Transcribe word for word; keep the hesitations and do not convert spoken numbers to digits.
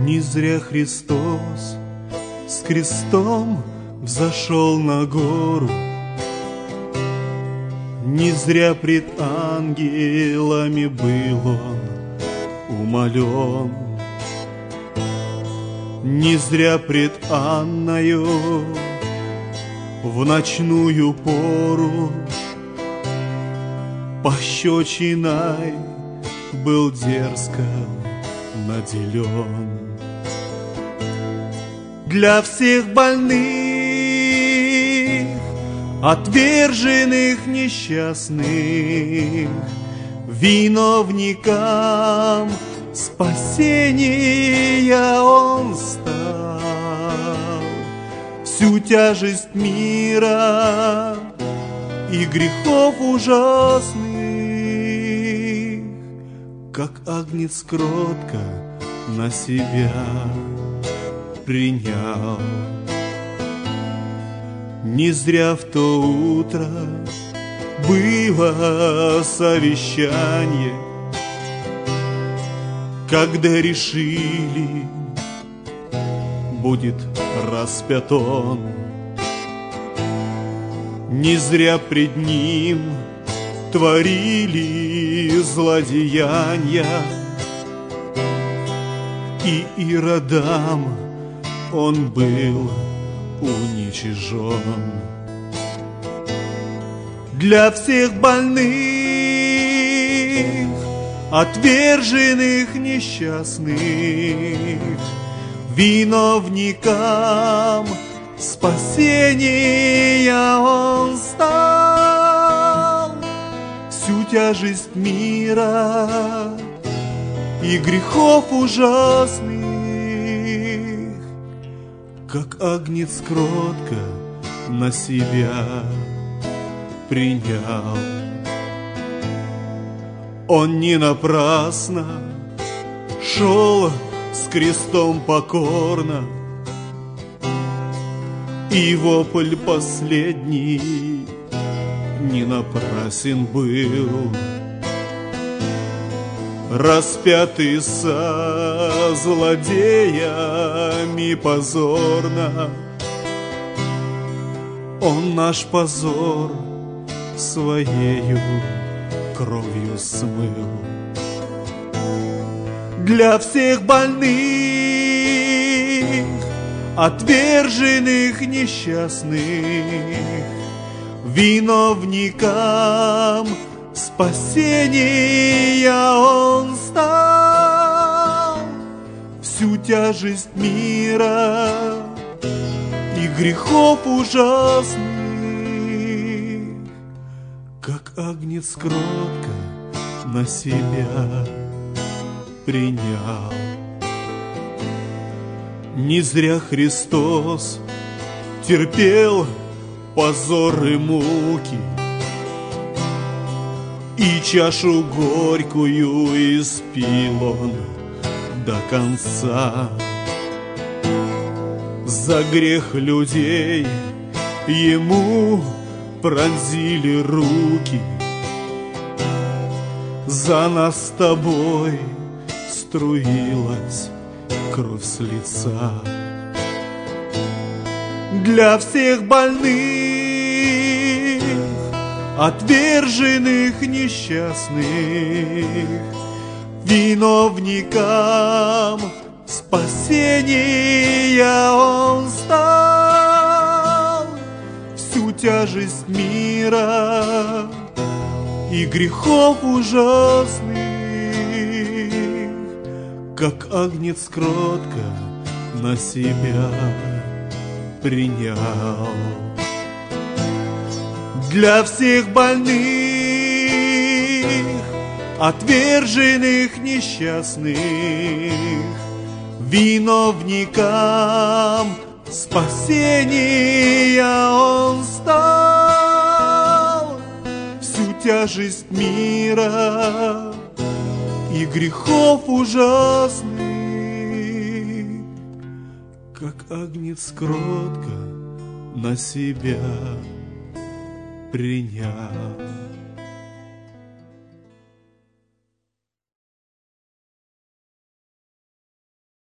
Не зря Христос с крестом взошел на гору, не зря пред ангелами был он умолен, не зря пред Анною в ночную пору пощечиной был дерзко наделен. Для всех больных, отверженных, несчастных, виновникам спасения Он стал. Всю тяжесть мира и грехов ужасных, как агнец кротко на себя принял. Не зря в то утро было совещание, когда решили, будет распят он. Не зря пред ним творили злодеяния, и иродам он был уничижен. Для всех больных, отверженных, несчастных, виновникам спасения Он стал. Всю тяжесть мира и грехов ужасных, как агнец кротко на себя принял. Он не напрасно шел с крестом покорно, и вопль последний не напрасен был. Распятый со злодеями позорно, Он наш позор своею кровью смыл. Для всех больных, отверженных, несчастных, виновникам спасения Он стал. Всю тяжесть мира и грехов ужасных, как агнец кротко на себя принял. Не зря Христос терпел позор и муки, и чашу горькую испил Он до конца. За грех людей Ему пронзили руки, за нас с тобой струилась кровь с лица. Для всех больных, отверженных, несчастных, виновникам спасения Он стал. Всю тяжесть мира и грехов ужасных, как агнец кротко на себя принял. Для всех больных, отверженных, несчастных, виновникам спасения Он стал. Всю тяжесть мира и грехов ужасных, как агнец кротко на себя принял.